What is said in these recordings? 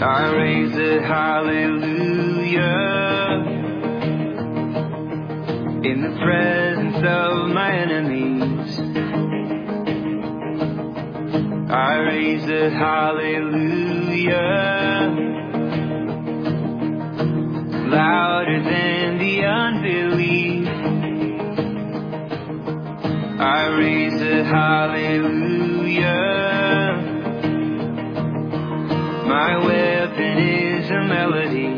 I raise a hallelujah in the presence of my enemies. I raise a hallelujah louder than the unbelief. I raise a hallelujah. My weapon is a melody.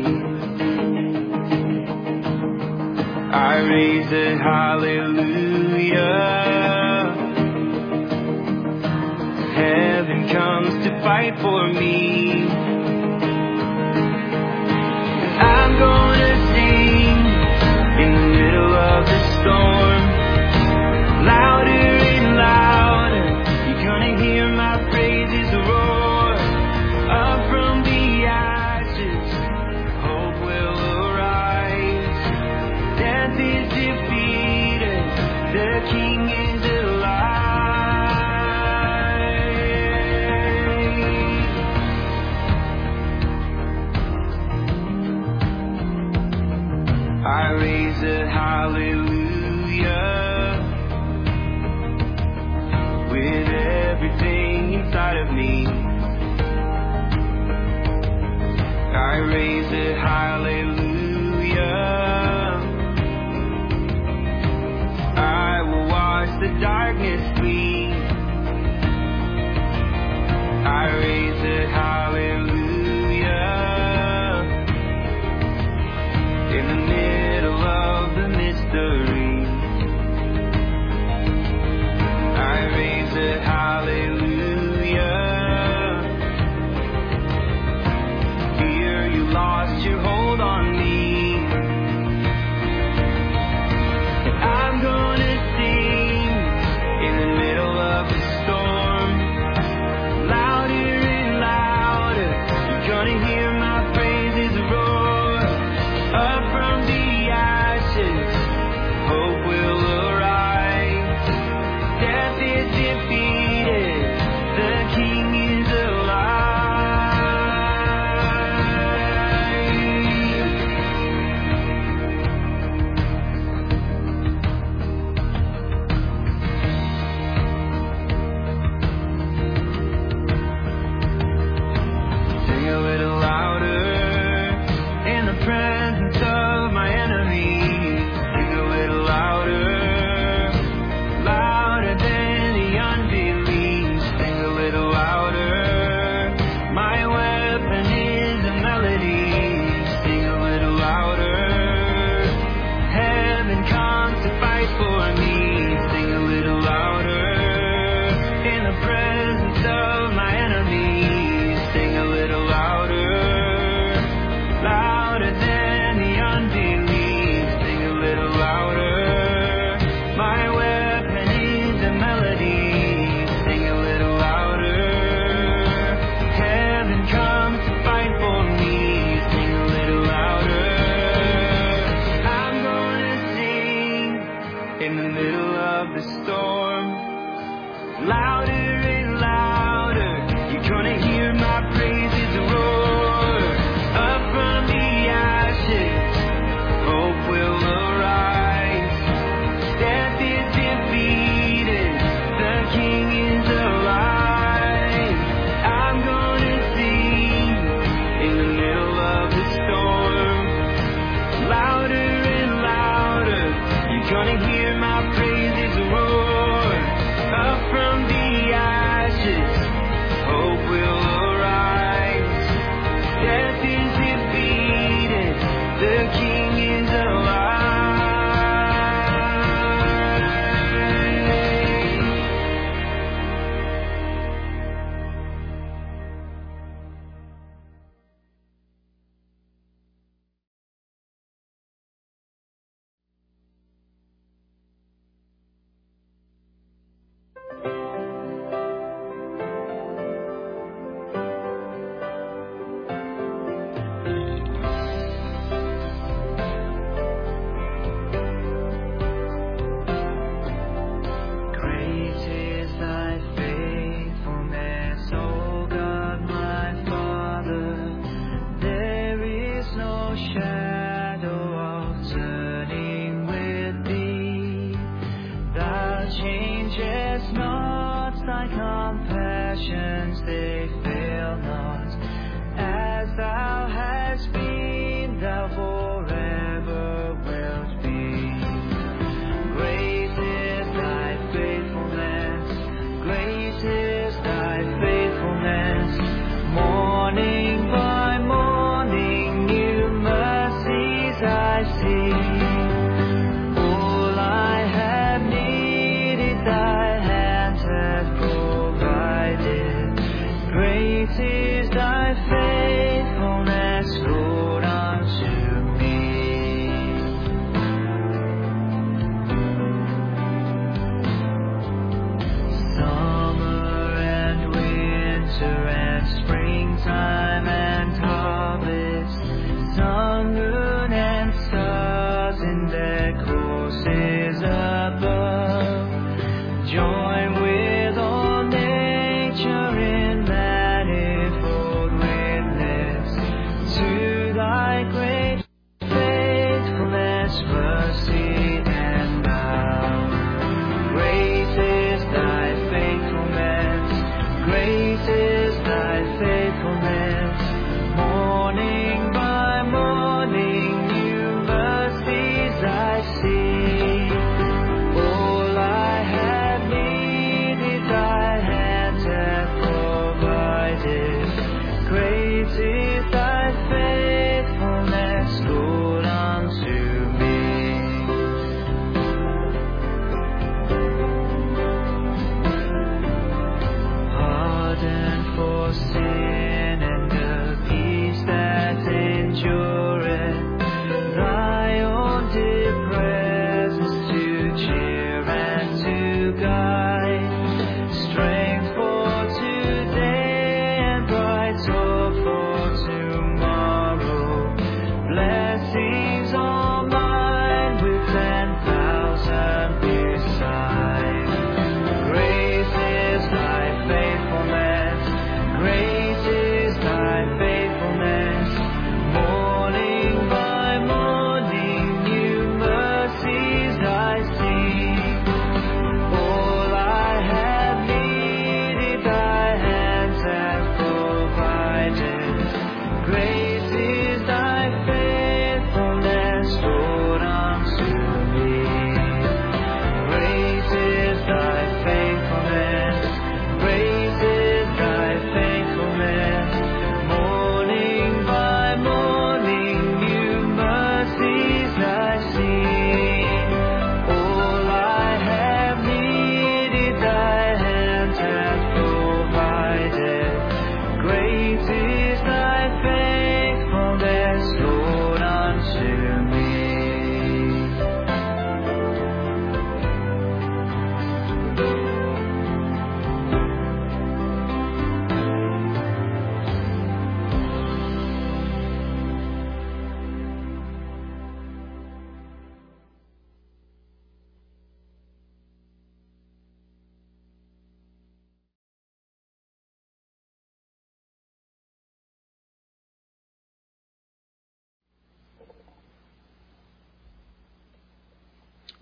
I raise a hallelujah. Heaven comes to fight for me. I'm gonna sing in the middle of the storm, louder and louder. You're gonna hear my praises roar up from the ashes. Hope will arise. Death is defeated. The King is alive. I raise a hallelujah with everything inside of me. I raise a hallelujah. I will watch the darkness flee. I raise a hallelujah in the middle of the mystery. I raise a hallelujah. Fear, you lost your hold on me. And I'm gonna sing in the middle of the storm, louder and louder. You're gonna hear my praises roar up from the ashes. Hope will arise. Death is defeated. The King is Sing a little louder in the presence of my enemies. Sing a little louder, louder than the unbelief. Sing a little louder. My weapon is a melody. Sing a little louder. Heaven comes to fight for me. Sing a little louder in the presence of my enemies. Sing a little louder, louder than the unbelief. Sing a little louder. My weapon is a melody. Sing a little louder. Heaven comes to fight for me. Sing a little louder. I'm gonna sing in the middle of the storm, louder and louder. You're gonna hear my praises roar up from the ashes. Hope will arise. Death is defeated. The King is alive. I'm gonna sing in the middle of the storm, louder and louder. You're gonna hear my praises roar up from the ashes. Hope will arise. Death is defeated. The King is alive.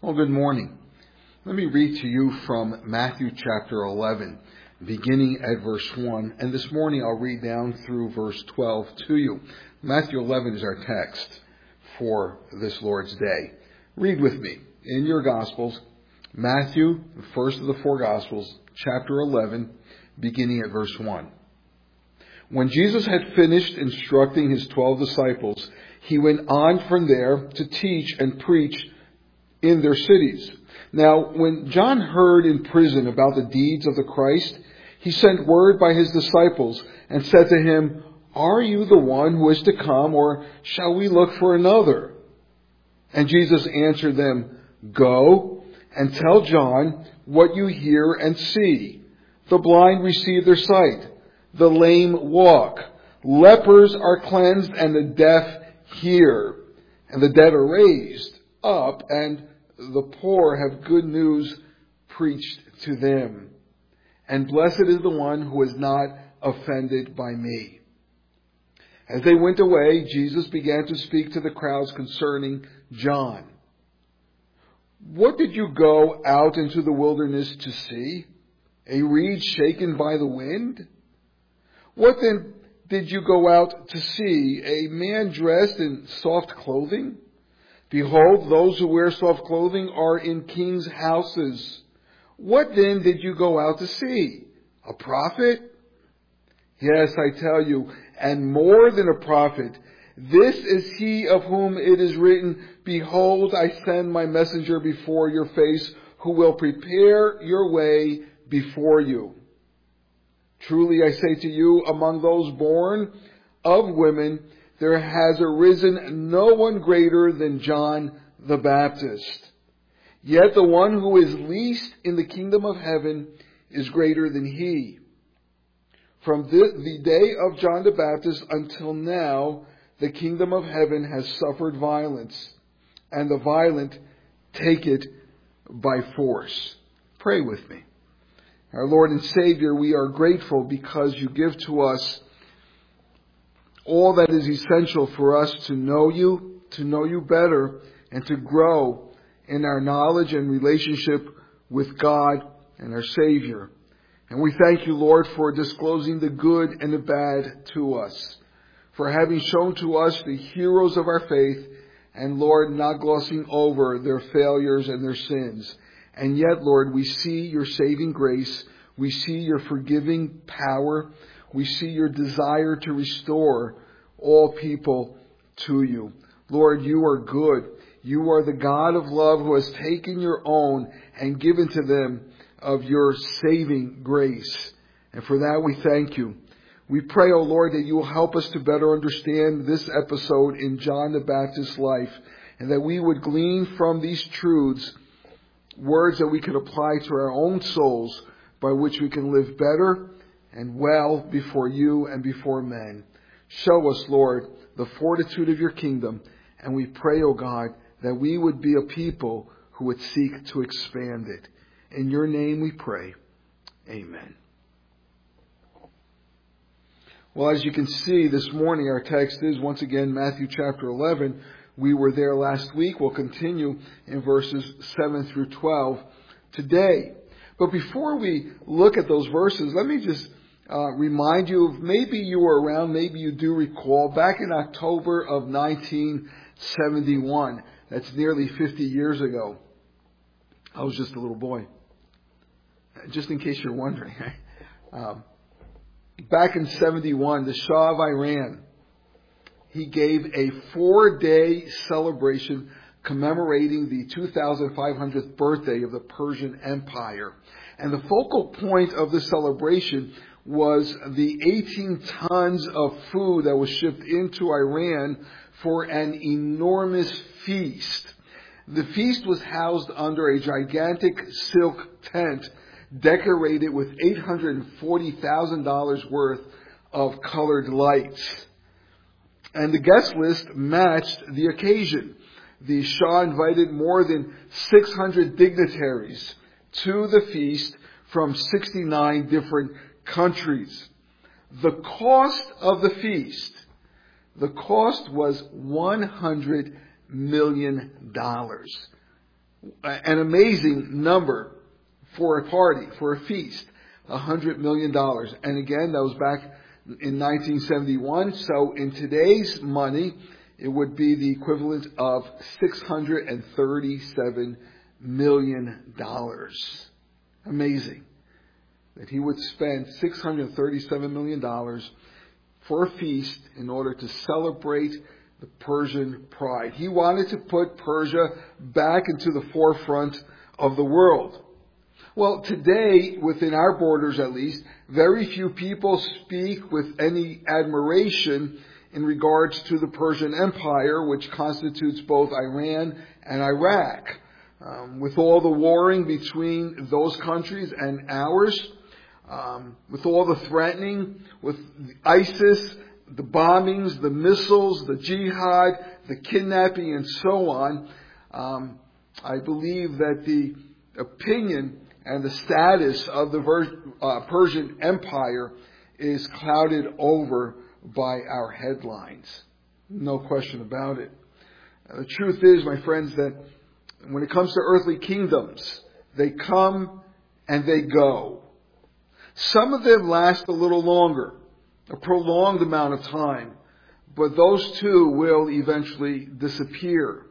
Well, good morning. Let me read to you from Matthew chapter 11, beginning at verse 1. And this morning I'll read down through verse 12 to you. Matthew 11 is our text for this Lord's Day. Read with me in your Gospels, Matthew, the first of the four Gospels, chapter 11, beginning at verse 1. When Jesus had finished instructing his 12 disciples, he went on from there to teach and preach in their cities. Now, when John heard in prison about the deeds of the Christ, he sent word by his disciples and said to him, "Are you the one who is to come, or shall we look for another?" And Jesus answered them, "Go and tell John what you hear and see. The blind receive their sight, the lame walk, lepers are cleansed, and the deaf hear, and the dead are raised up, and the poor have good news preached to them. And blessed is the one who is not offended by me." As they went away, Jesus began to speak to the crowds concerning John. "What did you go out into the wilderness to see? A reed shaken by the wind? What then did you go out to see? A man dressed in soft clothing? Behold, those who wear soft clothing are in kings' houses. What then did you go out to see? A prophet? Yes, I tell you, and more than a prophet. This is he of whom it is written, 'Behold, I send my messenger before your face, who will prepare your way before you.' Truly I say to you, among those born of women, there has arisen no one greater than John the Baptist. Yet the one who is least in the kingdom of heaven is greater than he. From the day of John the Baptist until now, the kingdom of heaven has suffered violence, and the violent take it by force." Pray with me. Our Lord and Savior, we are grateful because you give to us all that is essential for us to know you better, and to grow in our knowledge and relationship with God and our Savior. And we thank you, Lord, for disclosing the good and the bad to us, for having shown to us the heroes of our faith, and Lord, not glossing over their failures and their sins. And yet, Lord, we see your saving grace, we see your forgiving power, we see your desire to restore all people to you. Lord, you are good. You are the God of love who has taken your own and given to them of your saving grace. And for that we thank you. We pray, O Lord, that you will help us to better understand this episode in John the Baptist's life, and that we would glean from these truths words that we could apply to our own souls, by which we can live better and well before you and before men. Show us, Lord, the fortitude of your kingdom, and we pray, O God, that we would be a people who would seek to expand it. In your name we pray. Amen. Well, as you can see, this morning our text is once again Matthew chapter 11. We were there last week. We'll continue in verses 7 through 12 today. But before we look at those verses, let me just remind you of, maybe you were around, maybe you do recall, back in October of 1971, that's nearly 50 years ago. I was just a little boy. Just in case you're wondering. Back in 71, the Shah of Iran, he gave a 4-day celebration commemorating the 2,500th birthday of the Persian Empire. And the focal point of the celebration was the 18 tons of food that was shipped into Iran for an enormous feast. The feast was housed under a gigantic silk tent decorated with $840,000 worth of colored lights. And the guest list matched the occasion. The Shah invited more than 600 dignitaries to the feast from 69 different countries. The cost of the feast, the cost was $100 million. an amazing number for a party, for a feast, $100 million. And again, that was back in 1971. So in today's money, it would be the equivalent of $637 million. Amazing that he would spend $637 million for a feast in order to celebrate the Persian pride. He wanted to put Persia back into the forefront of the world. Well, today, within our borders at least, very few people speak with any admiration in regards to the Persian Empire, which constitutes both Iran and Iraq. With all the warring between those countries and ours, with all the threatening, with ISIS, the bombings, the missiles, the jihad, the kidnapping, and so on, I believe that the opinion and the status of the Persian Empire is clouded over by our headlines. No question about it. The truth is, my friends, that when it comes to earthly kingdoms, they come and they go. Some of them last a little longer, a prolonged amount of time, but those too will eventually disappear.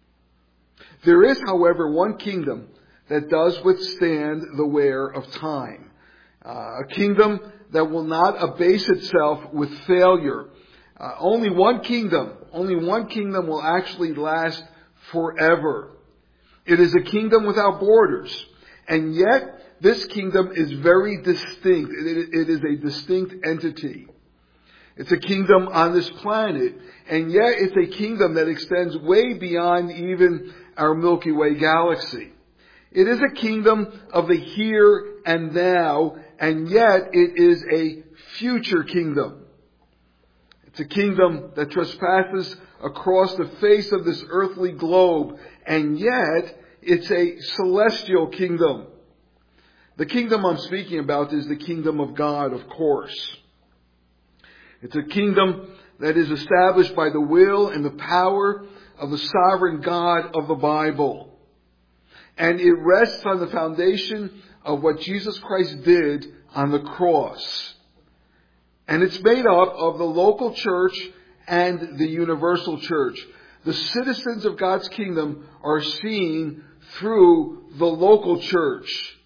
There is, however, one kingdom that does withstand the wear of time. A kingdom that will not abase itself with failure. Only one kingdom will actually last forever. It is a kingdom without borders. And yet, this kingdom is very distinct. It is a distinct entity. It's a kingdom on this planet. And yet, it's a kingdom that extends way beyond even our Milky Way galaxy. It is a kingdom of the here and now, and yet it is a future kingdom. It's a kingdom that trespasses across the face of this earthly globe, and yet it's a celestial kingdom. The kingdom I'm speaking about is the kingdom of God, of course. It's a kingdom that is established by the will and the power of the sovereign God of the Bible. And it rests on the foundation of what Jesus Christ did on the cross. And it's made up of the local church and the universal church. The citizens of God's kingdom are seen through the local church.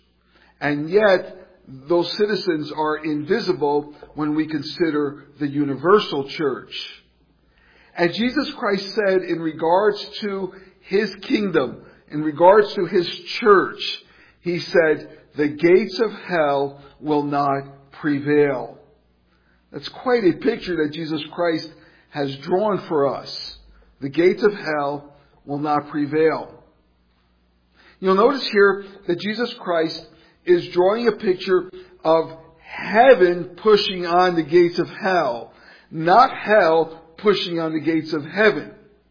And yet, those citizens are invisible when we consider the universal church. And Jesus Christ said in regards to His kingdom, in regards to His church, He said, the gates of hell will not prevail. That's quite a picture that Jesus Christ has drawn for us. The gates of hell will not prevail. You'll notice here that Jesus Christ is drawing a picture of heaven pushing on the gates of hell, not hell pushing on the gates of heaven.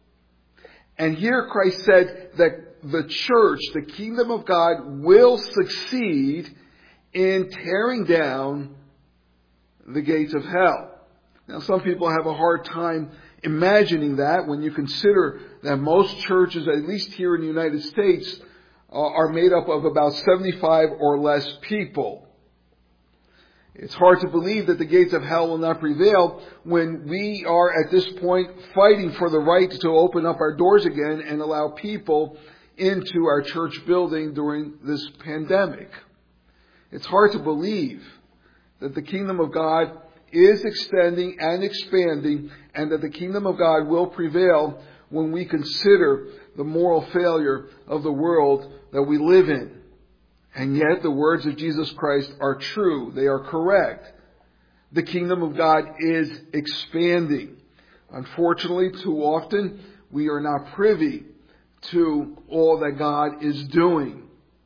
And here Christ said that the church, the kingdom of God, will succeed in tearing down the gates of hell. Now, some people have a hard time imagining that when you consider that most churches, at least here in the United States, are made up of about 75 or less people. It's hard to believe that the gates of hell will not prevail when we are at this point fighting for the right to open up our doors again and allow people into our church building during this pandemic. It's hard to believe that the kingdom of God is extending and expanding, and that the kingdom of God will prevail when we consider the moral failure of the world that we live in. And yet the words of Jesus Christ are true. They are correct. The kingdom of God is expanding. Unfortunately, too often, we are not privy to all that God is doing.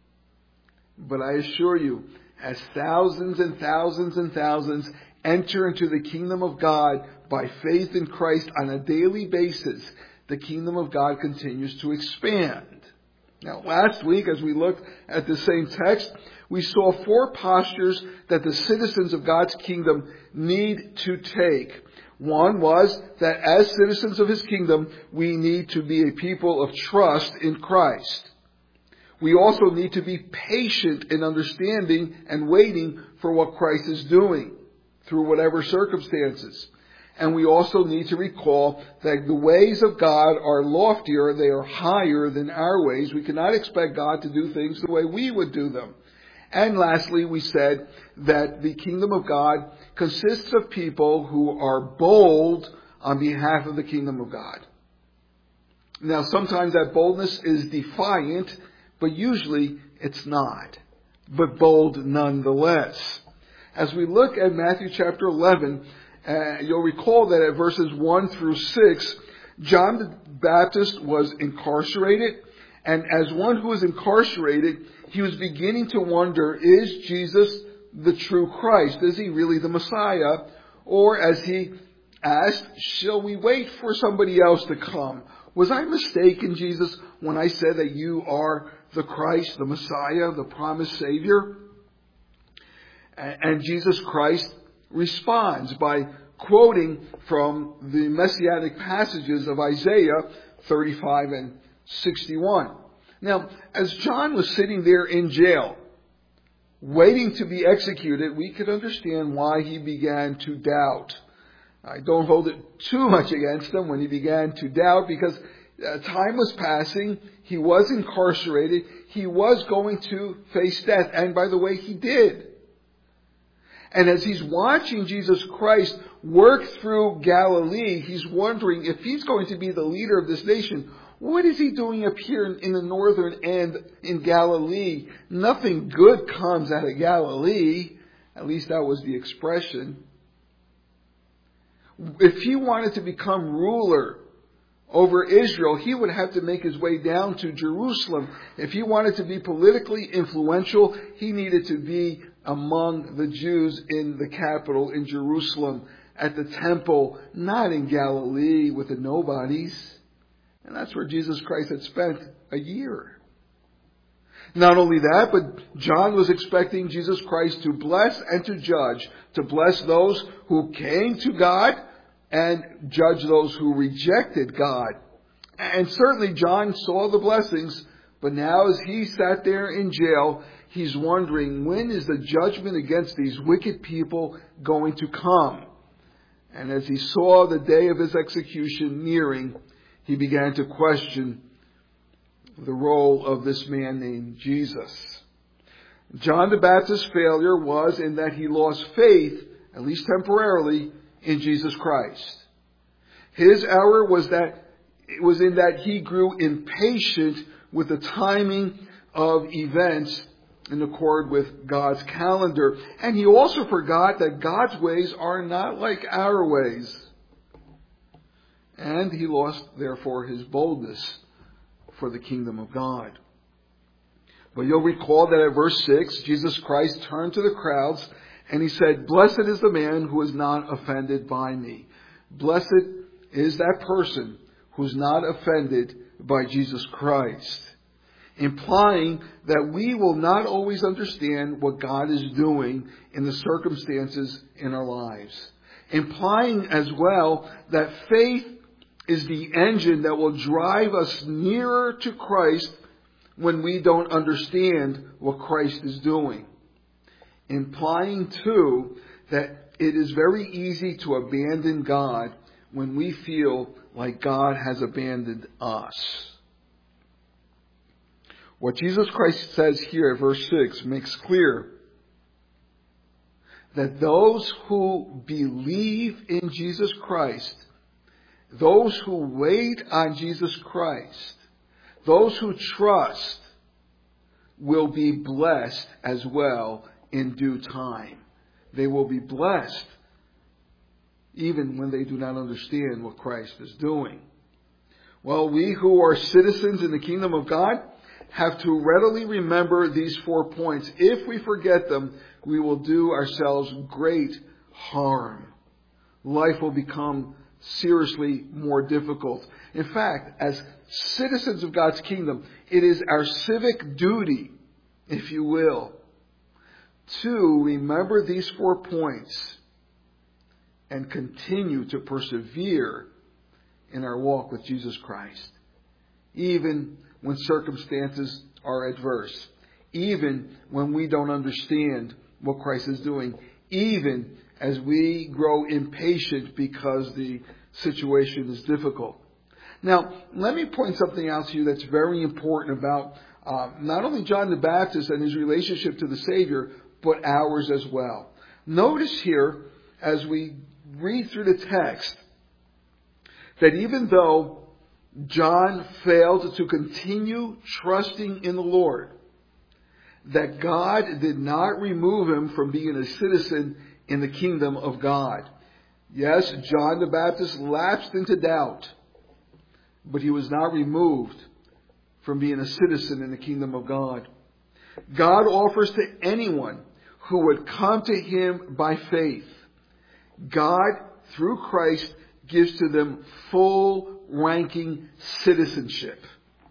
But I assure you, as thousands and thousands and thousands enter into the kingdom of God by faith in Christ on a daily basis, the kingdom of God continues to expand. Now, last week, as we looked at the same text, we saw 4 postures that the citizens of God's kingdom need to take. One was that as citizens of His kingdom, we need to be a people of trust in Christ. We also need to be patient in understanding and waiting for what Christ is doing through whatever circumstances. And we also need to recall that the ways of God are loftier, they are higher than our ways. We cannot expect God to do things the way we would do them. And lastly, we said that the kingdom of God consists of people who are bold on behalf of the kingdom of God. Now, sometimes that boldness is defiant, but usually it's not, but bold nonetheless. As we look at Matthew chapter 11, you'll recall that at verses 1 through 6, John the Baptist was incarcerated, and as one who was incarcerated, he was beginning to wonder, is Jesus the true Christ? Is he really the Messiah? Or as he asked, shall we wait for somebody else to come? Was I mistaken, Jesus, when I said that you are the Christ, the Messiah, the promised Savior? And Jesus Christ responds by quoting from the messianic passages of Isaiah 35 and 61. Now, as John was sitting there in jail, waiting to be executed, we could understand why he began to doubt. I don't hold it too much against him when he began to doubt, because time was passing, he was incarcerated, he was going to face death, and by the way, he did. And as he's watching Jesus Christ work through Galilee, he's wondering if he's going to be the leader of this nation, what is he doing up here in the northern end in Galilee? Nothing good comes out of Galilee. At least that was the expression. If he wanted to become ruler over Israel, he would have to make his way down to Jerusalem. If he wanted to be politically influential, he needed to be among the Jews in the capital, in Jerusalem, at the temple, not in Galilee with the nobodies. And that's where Jesus Christ had spent a year. Not only that, but John was expecting Jesus Christ to bless and to judge, to bless those who came to God and judge those who rejected God. And certainly John saw the blessings, but now as he sat there in jail, he's wondering, when is the judgment against these wicked people going to come? And as he saw the day of his execution nearing, he began to question the role of this man named Jesus. John the Baptist's failure was in that he lost faith, at least temporarily, in Jesus Christ. His error was in that he grew impatient with the timing of events in accord with God's calendar. And he also forgot that God's ways are not like our ways. And he lost, therefore, his boldness for the kingdom of God. But you'll recall that at verse 6, Jesus Christ turned to the crowds and he said, "Blessed is the man who is not offended by me." Blessed is that person who's not offended by Jesus Christ. Implying that we will not always understand what God is doing in the circumstances in our lives. Implying as well that faith is the engine that will drive us nearer to Christ when we don't understand what Christ is doing. Implying too that it is very easy to abandon God when we feel like God has abandoned us. What Jesus Christ says here at verse 6 makes clear that those who believe in Jesus Christ, those who wait on Jesus Christ, those who trust, will be blessed as well in due time. They will be blessed even when they do not understand what Christ is doing. Well, we who are citizens in the kingdom of God have to readily remember these 4 points. If we forget them, we will do ourselves great harm. Life will become seriously more difficult. In fact, as citizens of God's kingdom, it is our civic duty, if you will, to remember these 4 points and continue to persevere in our walk with Jesus Christ, even when circumstances are adverse, even when we don't understand what Christ is doing, even as we grow impatient because the situation is difficult. Now, let me point something out to you that's very important about not only John the Baptist and his relationship to the Savior, but ours as well. Notice here, as we read through the text, that even though John failed to continue trusting in the Lord, that God did not remove him from being a citizen in the kingdom of God. Yes, John the Baptist lapsed into doubt, but he was not removed from being a citizen in the kingdom of God. God offers to anyone who would come to him by faith. God, through Christ, gives to them full ranking citizenship.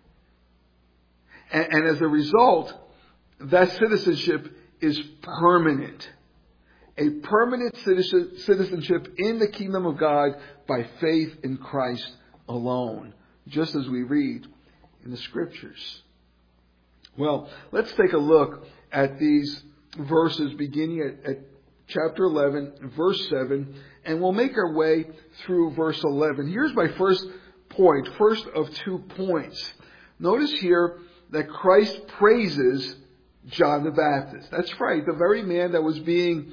And as a result, that citizenship is permanent. A permanent citizenship in the kingdom of God by faith in Christ alone, just as we read in the Scriptures. Well, let's take a look at these verses beginning at chapter 11, verse 7, and we'll make our way through verse 11. Here's my first point, first of 2 points. Notice here that Christ praises John the Baptist. That's right, the very man that was being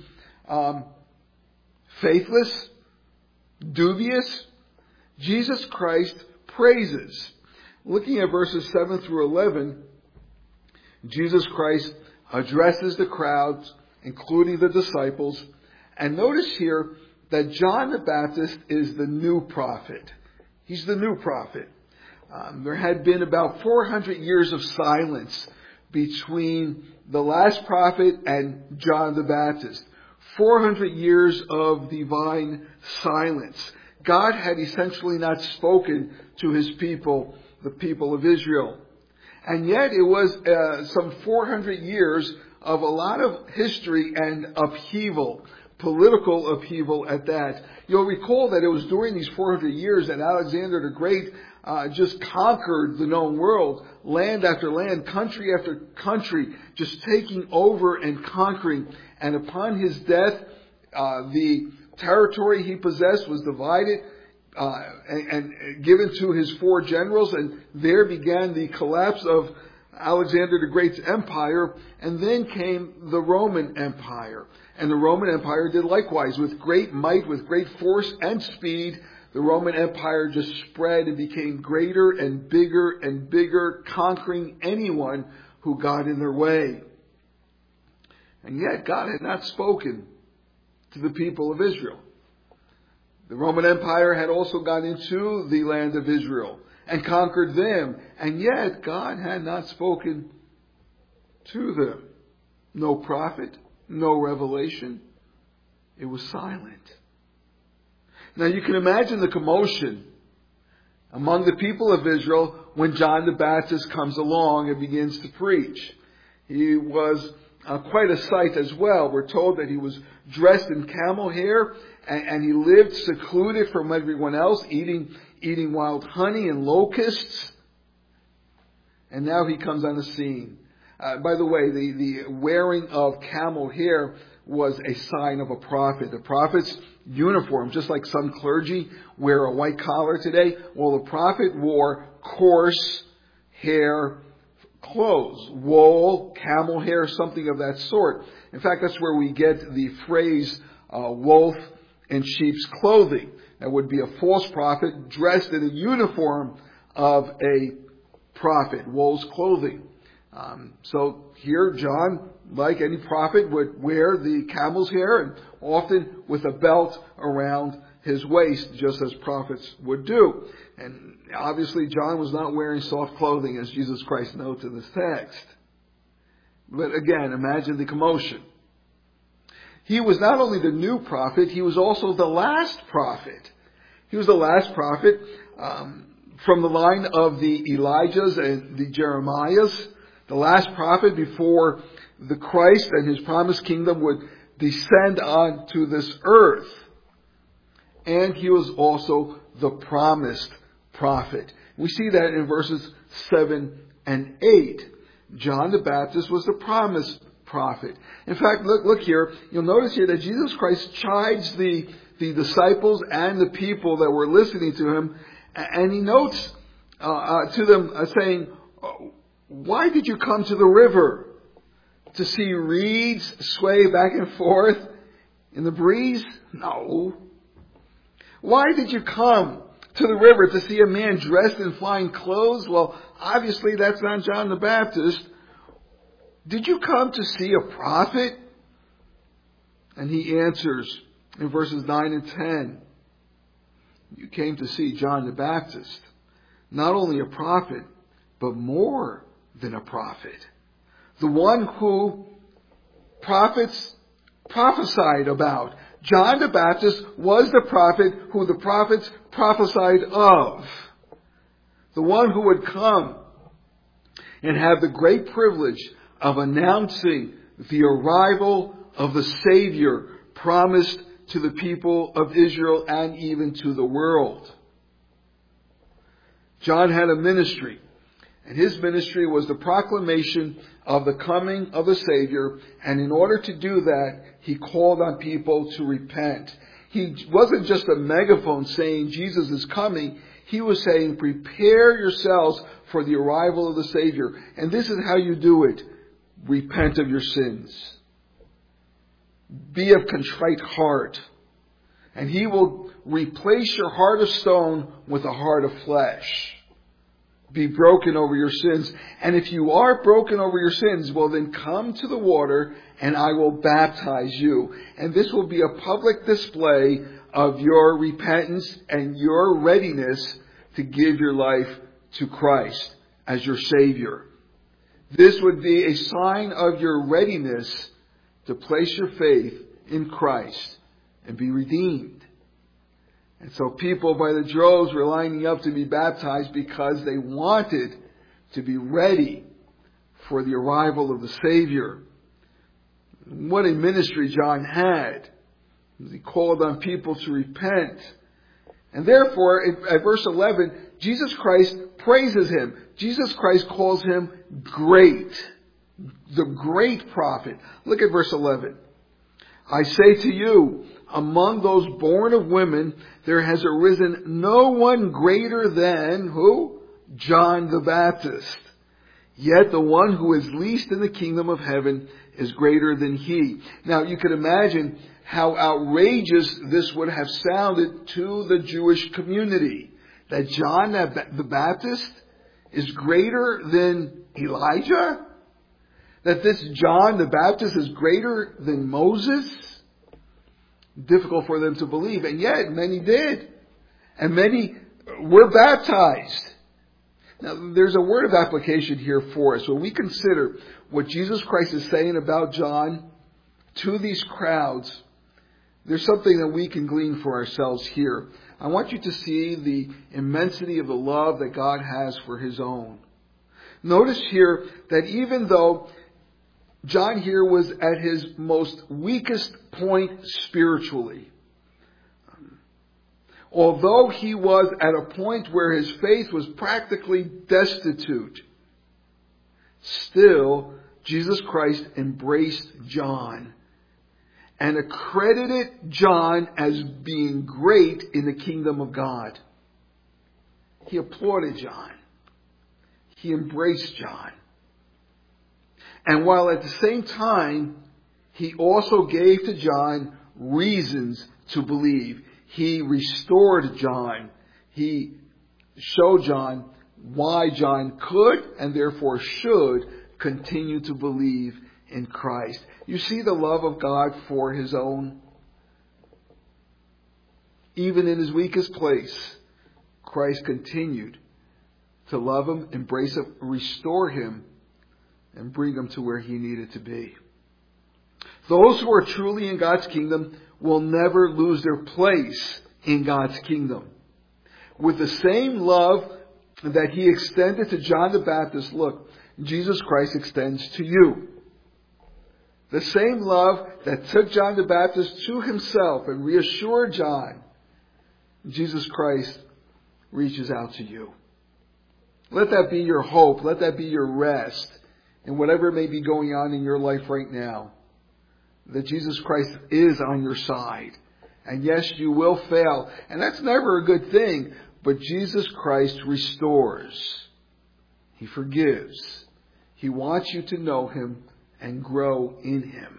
faithless, dubious, Jesus Christ praises. Looking at verses 7 through 11, Jesus Christ addresses the crowds, including the disciples. And notice here that John the Baptist is the new prophet. He's the new prophet. There had been about 400 years of silence between the last prophet and John the Baptist. 400 years of divine silence. God had essentially not spoken to his people, the people of Israel. And yet it was some 400 years of a lot of history and upheaval, political upheaval at that. You'll recall that it was during these 400 years that Alexander the Great just conquered the known world, land after land, country after country, just taking over and conquering. And upon his death, the territory he possessed was divided and given to his 4 generals, and there began the collapse of Alexander the Great's empire, and then came the Roman Empire. And the Roman Empire did likewise. With great might, with great force and speed, the Roman Empire just spread and became greater and bigger, conquering anyone who got in their way. And yet God had not spoken to the people of Israel. The Roman Empire had also gone into the land of Israel and conquered them. And yet God had not spoken to them. No prophet, no revelation. It was silent. Now you can imagine the commotion among the people of Israel when John the Baptist comes along and begins to preach. He was quite a sight as well. We're told that he was dressed in camel hair and he lived secluded from everyone else, eating wild honey and locusts. And now he comes on the scene. By the way, the wearing of camel hair was a sign of a prophet. The prophet's uniform, just like some clergy wear a white collar today, well, the prophet wore coarse hair clothes, wool, camel hair, something of that sort. In fact, that's where we get the phrase wolf in sheep's clothing. That would be a false prophet dressed in a uniform of a prophet, wool's clothing. So here John, like any prophet, would wear the camel's hair and often with a belt around his waist, just as prophets would do. And obviously John was not wearing soft clothing, as Jesus Christ notes in this text. But again, imagine the commotion. He was not only the new prophet, he was also the last prophet. He was the last prophet from the line of the Elijahs and the Jeremiahs, the last prophet before the Christ and his promised kingdom would descend onto this earth. And he was also the promised prophet. We see that in verses 7 and 8, John the Baptist was the promised prophet. In fact, look here. You'll notice here that Jesus Christ chides the disciples and the people that were listening to him, and he notes to them saying, "Why did you come to the river? To see reeds sway back and forth in the breeze? No. Why did you come to the river to see a man dressed in fine clothes? Well, obviously that's not John the Baptist. Did you come to see a prophet?" And he answers in verses 9 and 10, "You came to see John the Baptist, not only a prophet, but more than a prophet. The one who prophets prophesied about. John the Baptist was the prophet who the prophets prophesied of. The one who would come and have the great privilege of announcing the arrival of the Savior promised to the people of Israel and even to the world." John had a ministry, and his ministry was the proclamation of the coming of the Savior, and in order to do that, he called on people to repent. He wasn't just a megaphone saying Jesus is coming. He was saying, prepare yourselves for the arrival of the Savior. And this is how you do it. Repent of your sins. Be of contrite heart. And he will replace your heart of stone with a heart of flesh. Be broken over your sins. And if you are broken over your sins, well then come to the water and I will baptize you. And this will be a public display of your repentance and your readiness to give your life to Christ as your Savior. This would be a sign of your readiness to place your faith in Christ and be redeemed. And so people by the droves were lining up to be baptized because they wanted to be ready for the arrival of the Savior. What a ministry John had. He called on people to repent. And therefore, at verse 11, Jesus Christ praises him. Jesus Christ calls him great. The great prophet. Look at verse 11. "I say to you, among those born of women, there has arisen no one greater than," who? "John the Baptist. Yet the one who is least in the kingdom of heaven is greater than he." Now you can imagine how outrageous this would have sounded to the Jewish community. That John the Baptist is greater than Elijah? That this John the Baptist is greater than Moses? Difficult for them to believe. And yet many did. And many were baptized. Now there's a word of application here for us. When we consider what Jesus Christ is saying about John to these crowds, there's something that we can glean for ourselves here. I want you to see the immensity of the love that God has for his own. Notice here that even though John here was at his most weakest point spiritually, although he was at a point where his faith was practically destitute, still Jesus Christ embraced John and accredited John as being great in the kingdom of God. He applauded John. He embraced John. And while at the same time, he also gave to John reasons to believe. He restored John. He showed John why John could and therefore should continue to believe in Christ. You see the love of God for his own. Even in his weakest place, Christ continued to love him, embrace him, restore him, and bring him to where he needed to be. Those who are truly in God's kingdom will never lose their place in God's kingdom. With the same love that he extended to John the Baptist, look, Jesus Christ extends to you. The same love that took John the Baptist to himself and reassured John, Jesus Christ reaches out to you. Let that be your hope. Let that be your rest in whatever may be going on in your life right now. That Jesus Christ is on your side. And yes, you will fail. And that's never a good thing. But Jesus Christ restores. He forgives. He wants you to know Him and grow in Him.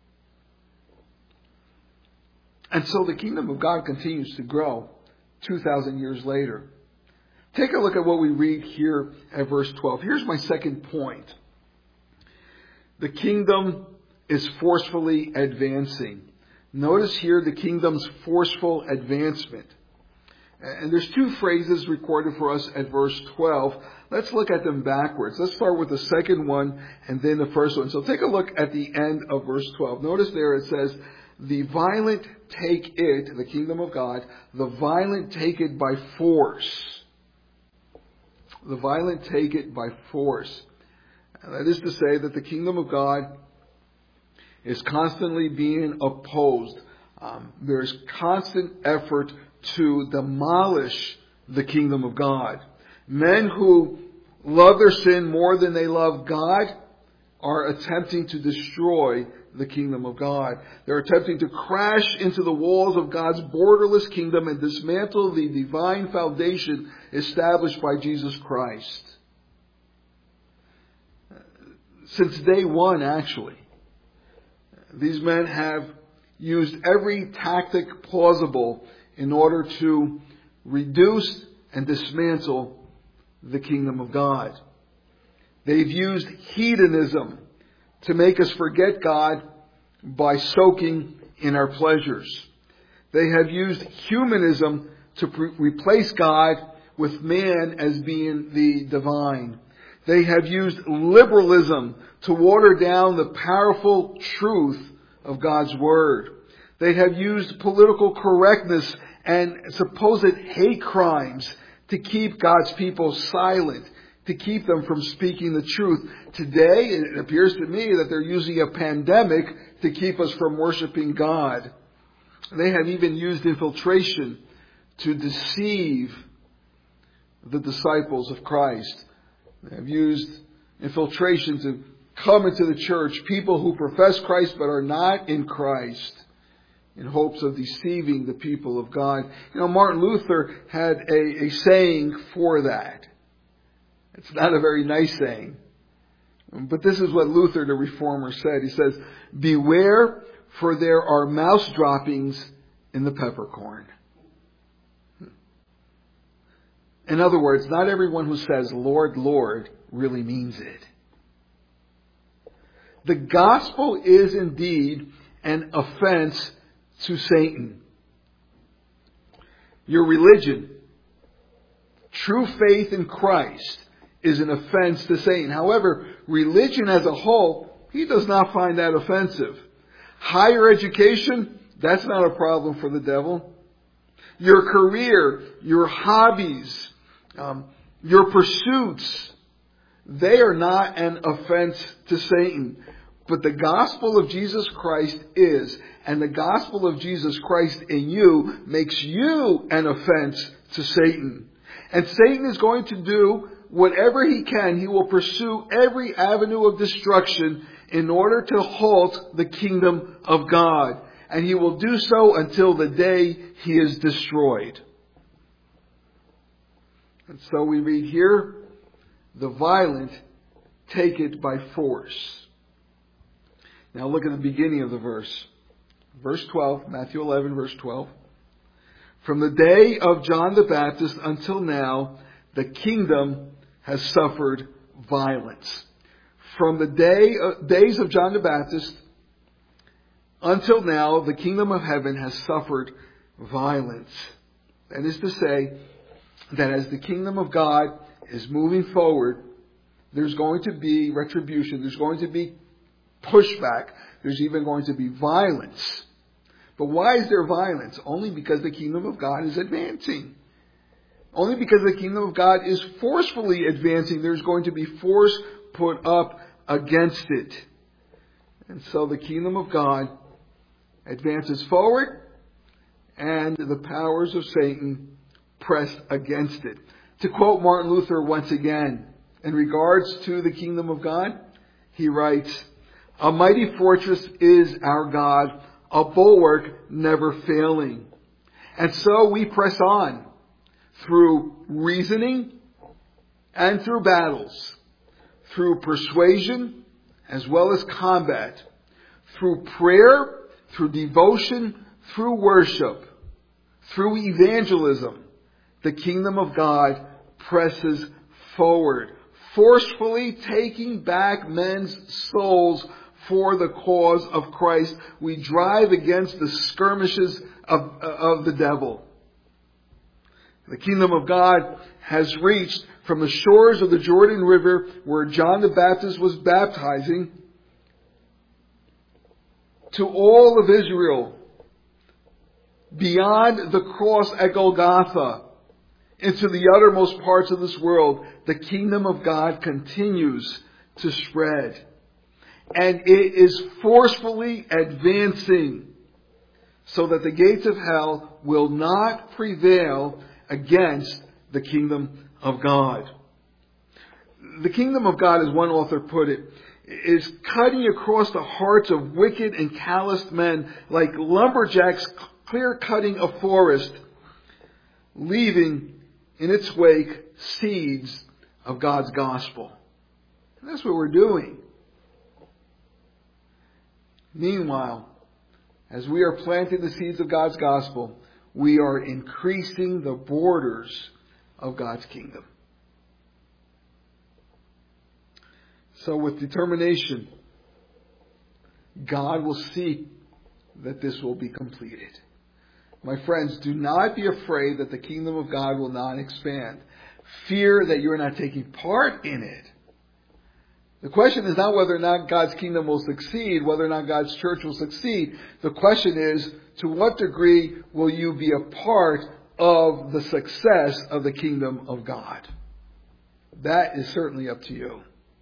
And so the kingdom of God continues to grow 2,000 years later. Take a look at what we read here at verse 12. Here's my second point. The kingdom is forcefully advancing. Notice here the kingdom's forceful advancement. And there's two phrases recorded for us at verse 12. Let's look at them backwards. Let's start with the second one and then the first one. So take a look at the end of verse 12. Notice there it says, the violent take it, the kingdom of God, the violent take it by force. The violent take it by force. And that is to say that the kingdom of God is constantly being opposed. There's constant effort to demolish the kingdom of God. Men who love their sin more than they love God are attempting to destroy the kingdom of God. They're attempting to crash into the walls of God's borderless kingdom and dismantle the divine foundation established by Jesus Christ. Since day one, actually, these men have used every tactic plausible in order to reduce and dismantle the kingdom of God. They've used hedonism to make us forget God by soaking in our pleasures. They have used humanism to replace God with man as being the divine. They have used liberalism to water down the powerful truth of God's Word. They have used political correctness and supposed hate crimes to keep God's people silent, to keep them from speaking the truth. Today, it appears to me that they're using a pandemic to keep us from worshiping God. They have even used infiltration to deceive the disciples of Christ. They have used infiltration to come into the church, people who profess Christ but are not in Christ, in hopes of deceiving the people of God. You know, Martin Luther had a saying for that. It's not a very nice saying. But this is what Luther, the reformer, said. He says, beware, for there are mouse droppings in the peppercorn. In other words, not everyone who says, Lord, Lord, really means it. The gospel is indeed an offense to Satan. Your religion, true faith in Christ, is an offense to Satan. However, religion as a whole, he does not find that offensive. Higher education, that's not a problem for the devil. Your career, your hobbies, your pursuits, they are not an offense to Satan. But the gospel of Jesus Christ is, and the gospel of Jesus Christ in you makes you an offense to Satan. And Satan is going to do whatever he can. He will pursue every avenue of destruction in order to halt the kingdom of God. And he will do so until the day he is destroyed. And so we read here, the violent take it by force. Now look at the beginning of the verse. Verse 12, Matthew 11, verse 12. From the day of John the Baptist until now, the kingdom has suffered violence. From the days of John the Baptist until now, the kingdom of heaven has suffered violence. That is to say, that as the kingdom of God is moving forward, there's going to be retribution, there's going to be pushback, there's even going to be violence. But why is there violence? Only because the kingdom of God is advancing. Only because the kingdom of God is forcefully advancing, there's going to be force put up against it. And so the kingdom of God advances forward, and the powers of Satan press against it. To quote Martin Luther once again, in regards to the kingdom of God, he writes, "A mighty fortress is our God, a bulwark never failing. And so we press on through reasoning and through battles, through persuasion as well as combat, through prayer, through devotion, through worship, through evangelism. The kingdom of God presses forward, forcefully taking back men's souls for the cause of Christ. We drive against the skirmishes of the devil." The kingdom of God has reached from the shores of the Jordan River, where John the Baptist was baptizing, to all of Israel, beyond the cross at Golgotha, into the uttermost parts of this world. The kingdom of God continues to spread. And it is forcefully advancing, so that the gates of hell will not prevail against the kingdom of God. The kingdom of God, as one author put it, is cutting across the hearts of wicked and calloused men like lumberjacks clear-cutting a forest, leaving in its wake seeds of God's gospel. And that's what we're doing. Meanwhile, as we are planting the seeds of God's gospel, we are increasing the borders of God's kingdom. So with determination, God will see that this will be completed. My friends, do not be afraid that the kingdom of God will not expand. Fear that you're not taking part in it. The question is not whether or not God's kingdom will succeed, whether or not God's church will succeed. The question is, to what degree will you be a part of the success of the kingdom of God? That is certainly up to you.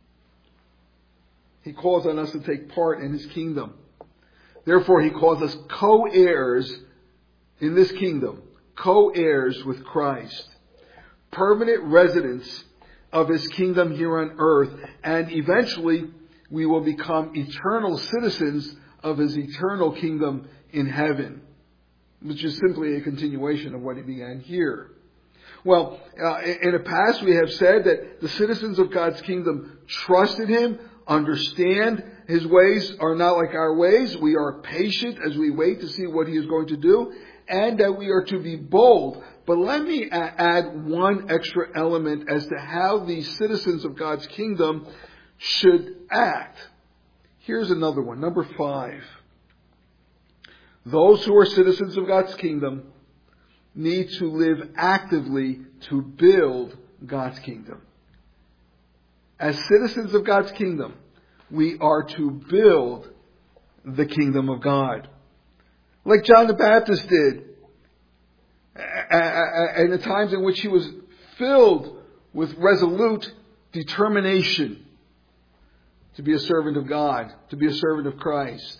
He calls on us to take part in His kingdom. Therefore, He calls us co-heirs in this kingdom, co-heirs with Christ, permanent residents of His kingdom here on earth, and eventually we will become eternal citizens of His eternal kingdom in heaven, which is simply a continuation of what He began here. Well, in the past we have said that the citizens of God's kingdom trust in Him, understand His ways are not like our ways. We are patient as we wait to see what He is going to do, and that we are to be bold. But let me add one extra element as to how these citizens of God's kingdom should act. Here's another one, number 5. Those who are citizens of God's kingdom need to live actively to build God's kingdom. As citizens of God's kingdom, we are to build the kingdom of God. Like John the Baptist did, and the times in which he was filled with resolute determination to be a servant of God, to be a servant of Christ.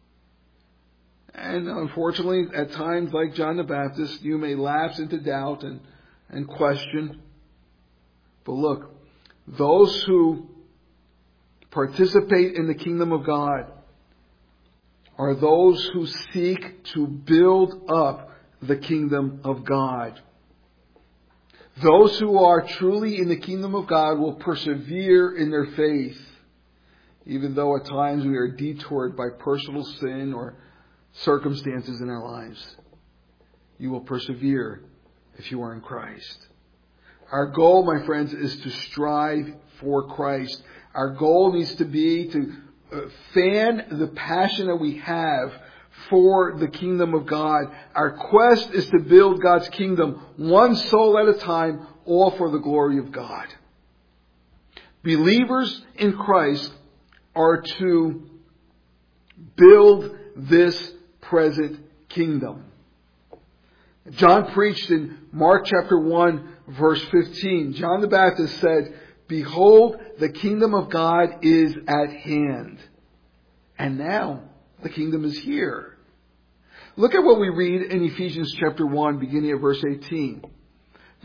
And unfortunately, at times like John the Baptist, you may lapse into doubt and question. But look, those who participate in the kingdom of God are those who seek to build up the kingdom of God. Those who are truly in the kingdom of God will persevere in their faith, even though at times we are detoured by personal sin or circumstances in our lives. You will persevere if you are in Christ. Our goal, my friends, is to strive for Christ. Our goal needs to be to fan the passion that we have for the kingdom of God. Our quest is to build God's kingdom one soul at a time, all for the glory of God. Believers in Christ are to build this present kingdom. John preached in Mark chapter 1, verse 15. John the Baptist said, "Behold, the kingdom of God is at hand." And now, the kingdom is here. Look at what we read in Ephesians chapter 1, beginning at verse 18.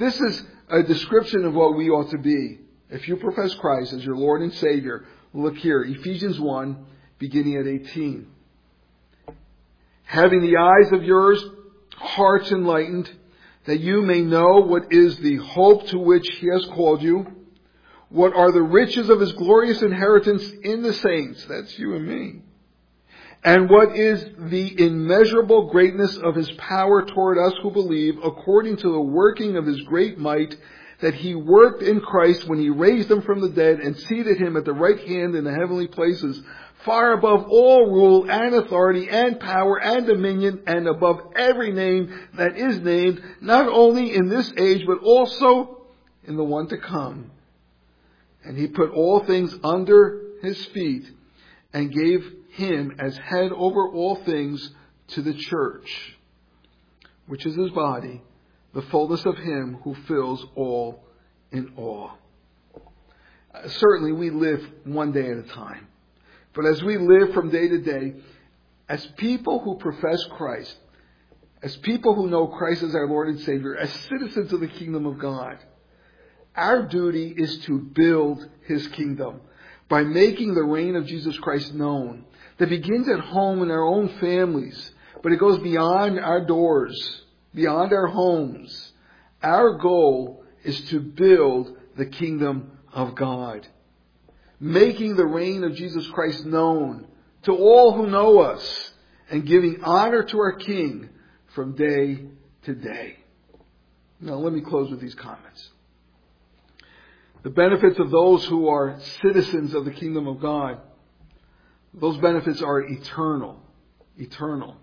This is a description of what we ought to be. If you profess Christ as your Lord and Savior, look here, Ephesians 1, beginning at 18. Having the eyes of yours hearts enlightened, that you may know what is the hope to which He has called you, what are the riches of His glorious inheritance in the saints, that's you and me, and what is the immeasurable greatness of His power toward us who believe, according to the working of His great might, that He worked in Christ when He raised Him from the dead and seated Him at the right hand in the heavenly places, far above all rule and authority and power and dominion, and above every name that is named, not only in this age, but also in the one to come. And He put all things under His feet and gave Him as head over all things to the church, which is His body, the fullness of Him who fills all in all. Certainly we live one day at a time. But as we live from day to day, as people who profess Christ, as people who know Christ as our Lord and Savior, as citizens of the kingdom of God, our duty is to build His kingdom by making the reign of Jesus Christ known. That begins at home in our own families, but it goes beyond our doors, beyond our homes. Our goal is to build the kingdom of God, making the reign of Jesus Christ known to all who know us, and giving honor to our King from day to day. Now let me close with these comments. The benefits of those who are citizens of the kingdom of God, those benefits are eternal. Eternal.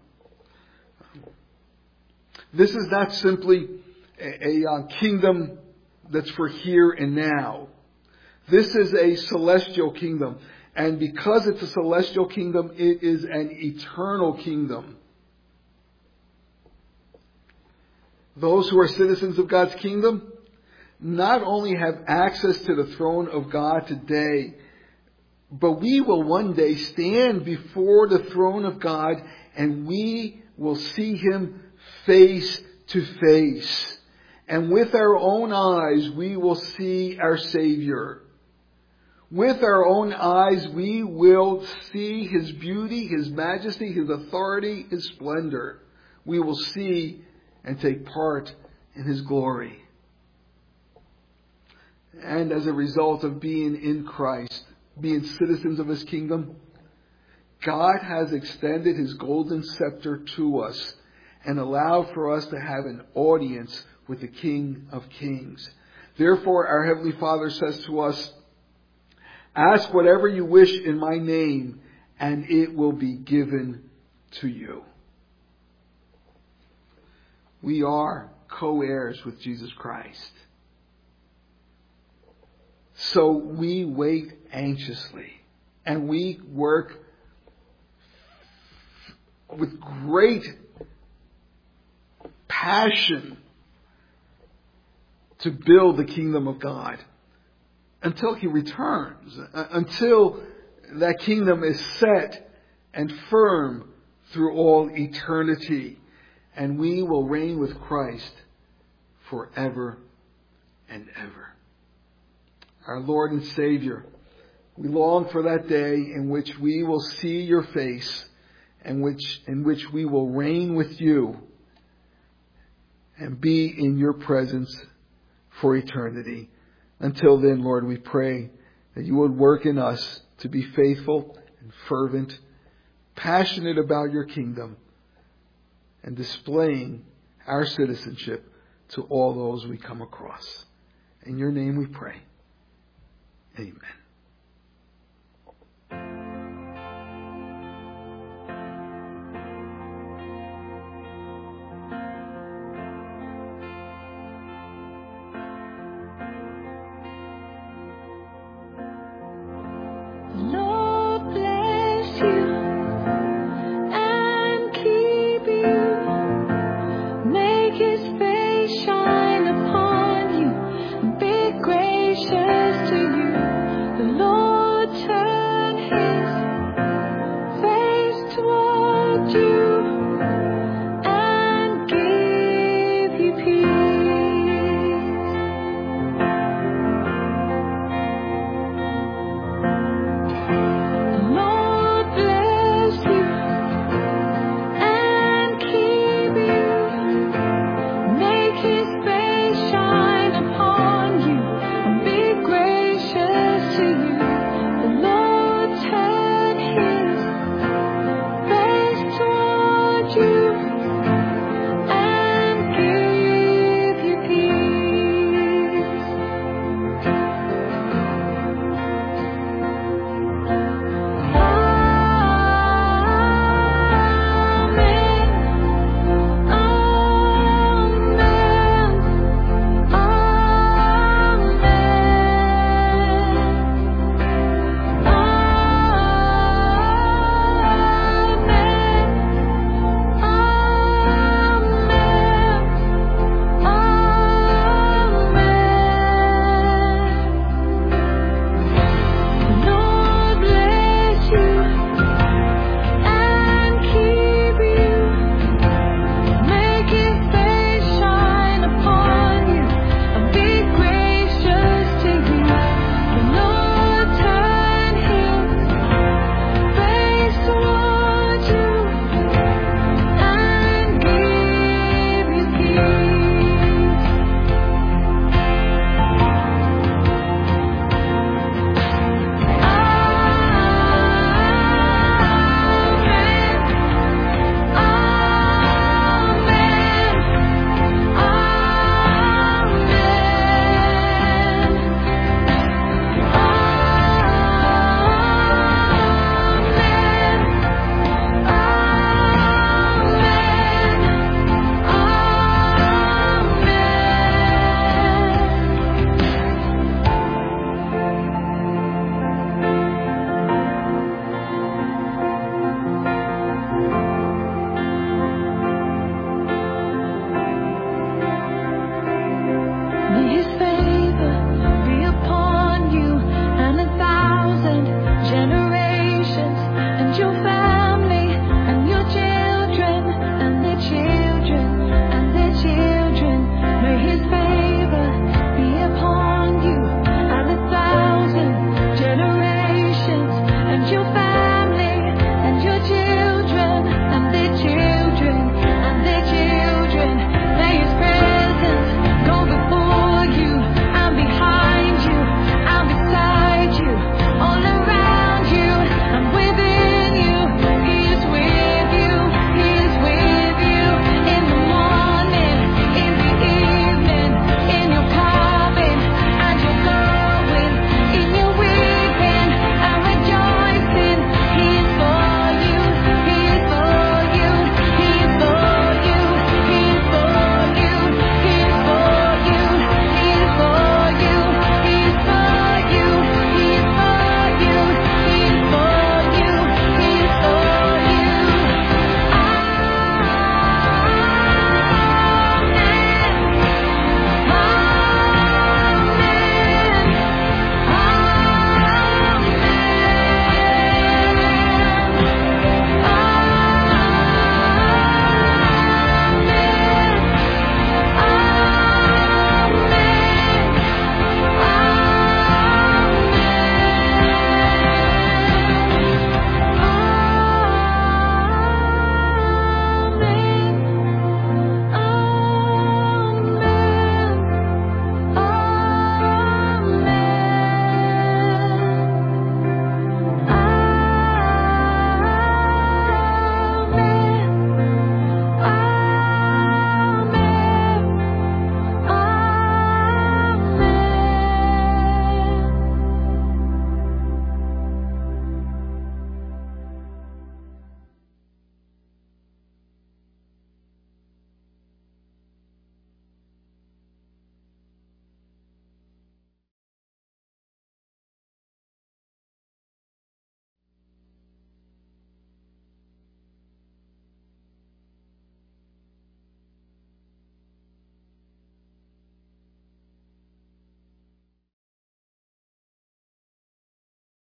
This is not simply a kingdom that's for here and now. This is a celestial kingdom. And because it's a celestial kingdom, it is an eternal kingdom. Those who are citizens of God's kingdom not only have access to the throne of God today, but we will one day stand before the throne of God and we will see Him face to face. And with our own eyes, we will see our Savior. With our own eyes, we will see His beauty, His majesty, His authority, His splendor. We will see and take part in His glory. And as a result of being in Christ, being citizens of His kingdom, God has extended His golden scepter to us and allowed for us to have an audience with the King of Kings. Therefore, our Heavenly Father says to us, ask whatever you wish in my name, and it will be given to you. We are co-heirs with Jesus Christ. So we wait anxiously, and we work with great passion to build the kingdom of God until He returns, until that kingdom is set and firm through all eternity, and we will reign with Christ forever and ever. Our Lord and Savior, we long for that day in which we will see your face and in which we will reign with you and be in your presence for eternity. Until then, Lord, we pray that you would work in us to be faithful and fervent, passionate about your kingdom, and displaying our citizenship to all those we come across. In your name we pray. Amen.